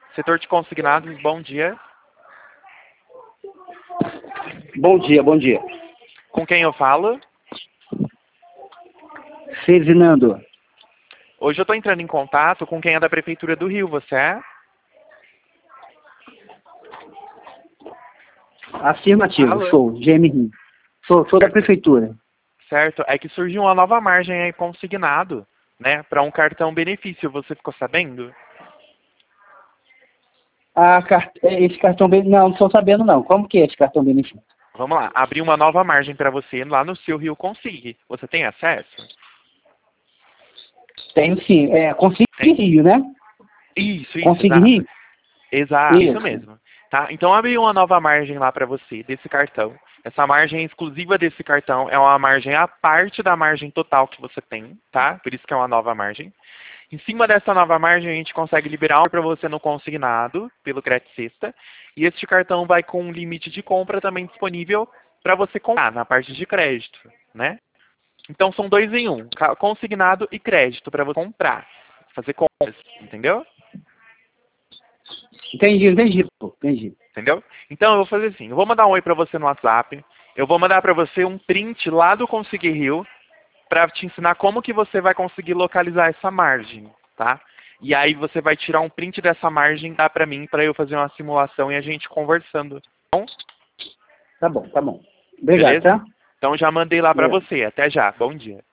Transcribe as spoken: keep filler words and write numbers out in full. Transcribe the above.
Setor de consignados, bom dia. Bom dia, bom dia. Com quem eu falo? Ferdinando. Hoje eu estou entrando em contato com quem é da Prefeitura do Rio, você é? Afirmativo, Alô? sou, G M Rio. Sou, sou da Prefeitura. Certo, é que surgiu uma nova margem aí consignado, né, para um cartão benefício, você ficou sabendo? Ah, cart... esse cartão benefício. Não, não estou sabendo não. Como que é esse cartão benefício? Vamos lá, abri uma nova margem para você lá no seu Rio Consig. Você tem acesso? Tenho sim. É, Consig Tem. Rio, né? Isso, isso, Consig exato. Rio? Exato, isso. Isso. mesmo. Tá? Então abri uma nova margem lá para você, desse cartão. Essa margem exclusiva desse cartão é uma margem à parte da margem total que você tem, tá? Por isso que é uma nova margem. Em cima dessa nova margem, a gente consegue liberar para você no consignado, pelo Crédito Sexta. E este cartão vai com um limite de compra também disponível para você comprar na parte de crédito, né? Então são dois em um, consignado e crédito para você comprar, fazer compras, entendeu? Entendi, entendi, pô, entendi. Entendeu? Então eu vou fazer assim, eu vou mandar um oi para você no WhatsApp, eu vou mandar para você um print lá do Consig Rio para te ensinar como que você vai conseguir localizar essa margem, tá? E aí você vai tirar um print dessa margem, dá para mim, para eu fazer uma simulação e a gente conversando. Tá bom? Tá bom, tá bom. Obrigado, Beleza? tá? Então já mandei lá para É. você. Até já. Bom dia.